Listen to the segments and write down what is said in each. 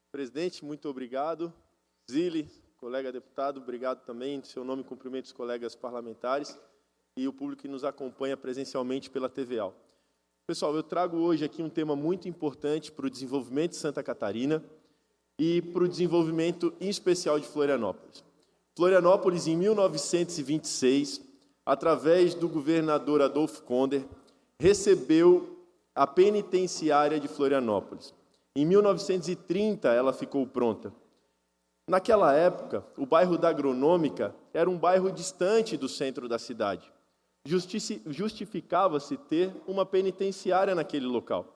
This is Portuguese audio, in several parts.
Presidente, muito obrigado. Zile, colega deputado, obrigado também. Em seu nome, cumprimento os colegas parlamentares e o público que nos acompanha presencialmente pela TVAL. Pessoal, eu trago hoje aqui um tema muito importante para o desenvolvimento de Santa Catarina e para o desenvolvimento, em especial, de Florianópolis. Florianópolis, em 1926, através do governador Adolfo Konder, recebeu a penitenciária de Florianópolis. Em 1930, ela ficou pronta. Naquela época, o bairro da Agronômica era um bairro distante do centro da cidade. Justificava-se ter uma penitenciária naquele local.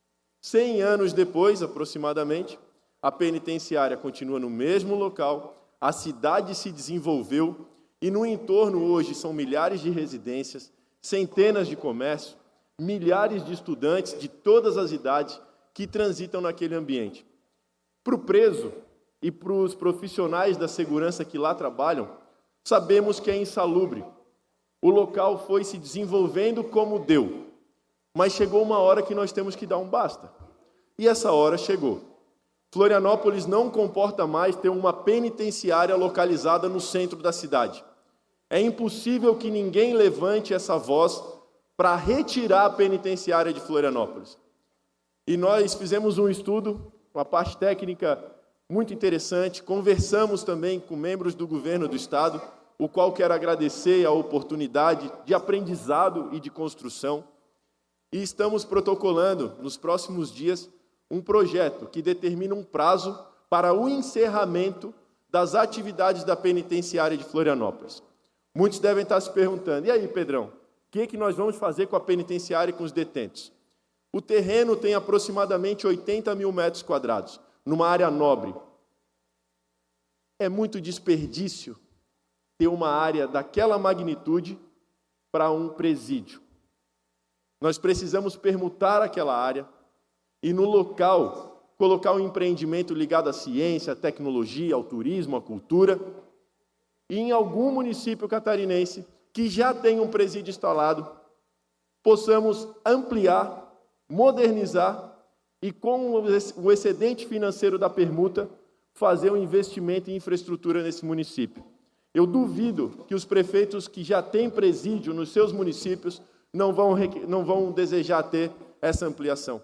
100 anos depois, aproximadamente, a penitenciária continua no mesmo local, a cidade se desenvolveu e no entorno hoje são milhares de residências, centenas de comércios, milhares de estudantes de todas as idades que transitam naquele ambiente. Para o preso e para os profissionais da segurança que lá trabalham, sabemos que é insalubre. O local foi se desenvolvendo como deu, mas chegou uma hora que nós temos que dar um basta. E essa hora chegou. Florianópolis não comporta mais ter uma penitenciária localizada no centro da cidade. É impossível que ninguém levante essa voz para retirar a penitenciária de Florianópolis. E nós fizemos um estudo, uma parte técnica muito interessante, conversamos também com membros do governo do Estado, o qual quero agradecer a oportunidade de aprendizado e de construção, e estamos protocolando, nos próximos dias, um projeto que determina um prazo para o encerramento das atividades da penitenciária de Florianópolis. Muitos devem estar se perguntando, e aí, Pedrão, o que nós vamos fazer com a penitenciária e com os detentos? O terreno tem aproximadamente 80 mil metros quadrados, numa área nobre. É muito desperdício ter uma área daquela magnitude para um presídio. Nós precisamos permutar aquela área e, no local, colocar um empreendimento ligado à ciência, à tecnologia, ao turismo, à cultura. E em algum município catarinense que já tem um presídio instalado, possamos ampliar, modernizar e, com o excedente financeiro da permuta, fazer um investimento em infraestrutura nesse município. Eu duvido que os prefeitos que já têm presídio nos seus municípios não vão desejar ter essa ampliação.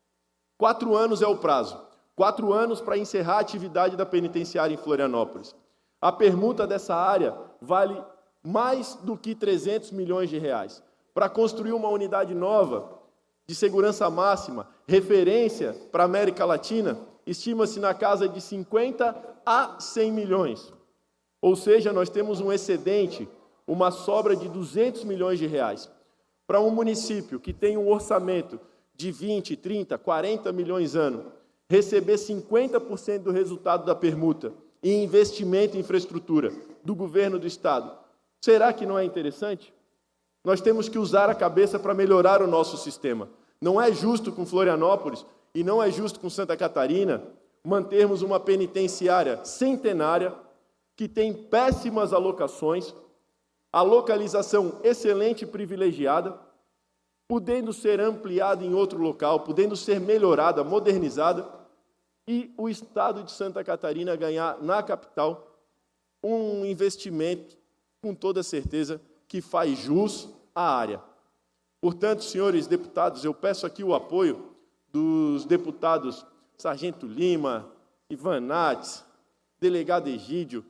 4 anos é o prazo. 4 anos para encerrar a atividade da penitenciária em Florianópolis. A permuta dessa área vale mais do que 300 milhões de reais. Para construir uma unidade nova, de segurança máxima, referência para a América Latina, estima-se na casa de 50 a 100 milhões. Ou seja, nós temos um excedente, uma sobra de 200 milhões de reais. Para um município que tem um orçamento de 20, 30, 40 milhões ano, receber 50% do resultado da permuta e investimento em infraestrutura do governo do Estado, será que não é interessante? Nós temos que usar a cabeça para melhorar o nosso sistema. Não é justo com Florianópolis e não é justo com Santa Catarina mantermos uma penitenciária centenária que tem péssimas alocações, a localização excelente e privilegiada, podendo ser ampliada em outro local, podendo ser melhorada, modernizada, e o Estado de Santa Catarina ganhar na capital um investimento, com toda certeza, que faz jus à área. Portanto, senhores deputados, eu peço aqui o apoio dos deputados Sargento Lima, Ivan Nates, delegado Egídio,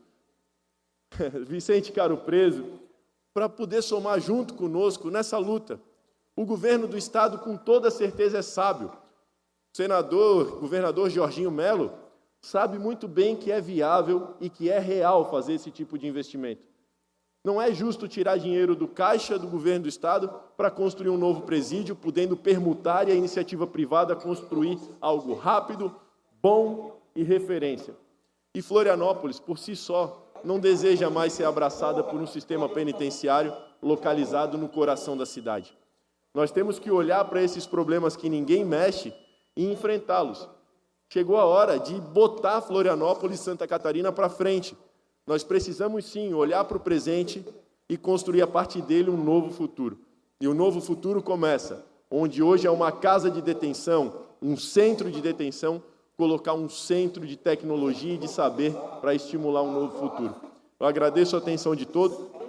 Vicente Caro Preso, para poder somar junto conosco nessa luta. O governo do Estado, com toda certeza, é sábio. O governador Jorginho Melo sabe muito bem que é viável e que é real fazer esse tipo de investimento. Não é justo tirar dinheiro do caixa do governo do Estado para construir um novo presídio, podendo permutar e a iniciativa privada construir algo rápido, bom e referência. E Florianópolis, por si só, não deseja mais ser abraçada por um sistema penitenciário localizado no coração da cidade. Nós temos que olhar para esses problemas que ninguém mexe e enfrentá-los. Chegou a hora de botar Florianópolis e Santa Catarina para frente. Nós precisamos, sim, olhar para o presente e construir a partir dele um novo futuro. E o novo futuro começa, onde hoje é uma casa de detenção, um centro de detenção, colocar um centro de tecnologia e de saber para estimular um novo futuro. Eu agradeço a atenção de todos.